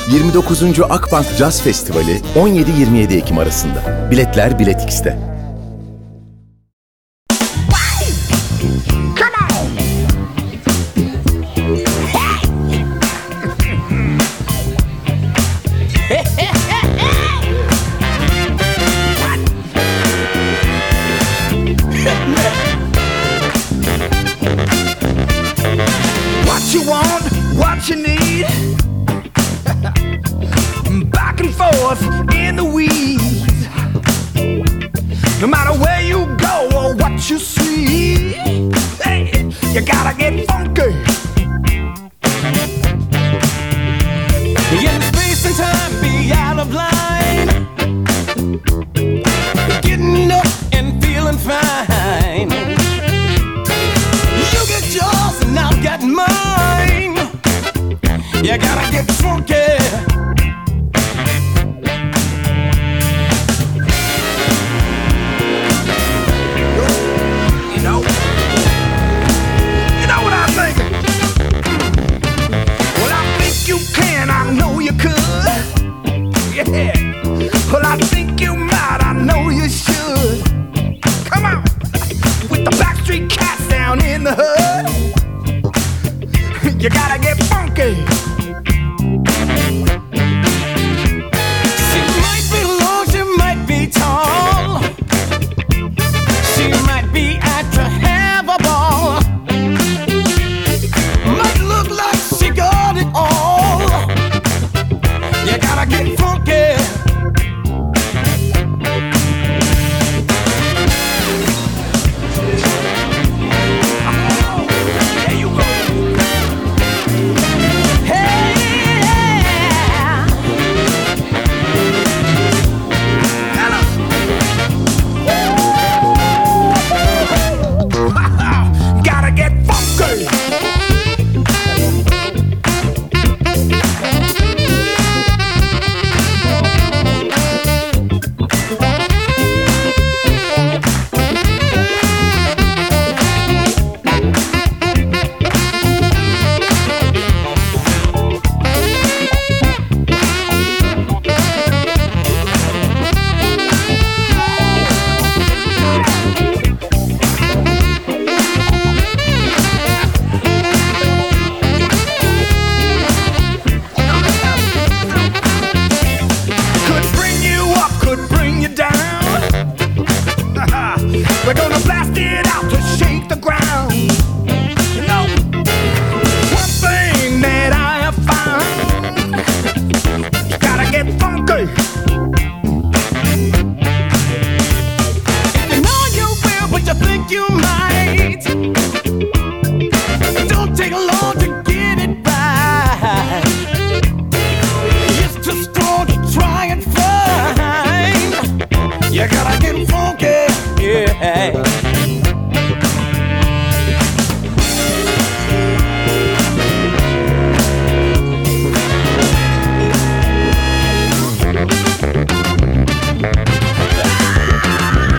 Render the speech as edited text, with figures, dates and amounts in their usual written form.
29. Akbank Jazz Festivali 17-27 Ekim arasında. Biletler Bilet X'te. What you want, what you need, back and forth in the weeds. No matter where you go or what you see, hey, you gotta get funky. In space and time, be out of line, getting up and feeling fine. You get yours and I'll get mine. You gotta get funky. You know what I'm thinking? Well, I think you can, I know you could. Yeah. Well, I think you might, I know you should. Come on. With the Backstreet Cats down in the hood. You gotta get funky. She might be long, she might be tall, she might be out to have a ball, might look like she got it all. You gotta get funky. There you go. Gotta get funky. Could bring you up, could bring you down. We're gonna blast it out to shake the ground. You know, one thing that I have found, you gotta get funky. You know you will, but you think you might. It don't take long to get it right. It's too strong to try and find. You gotta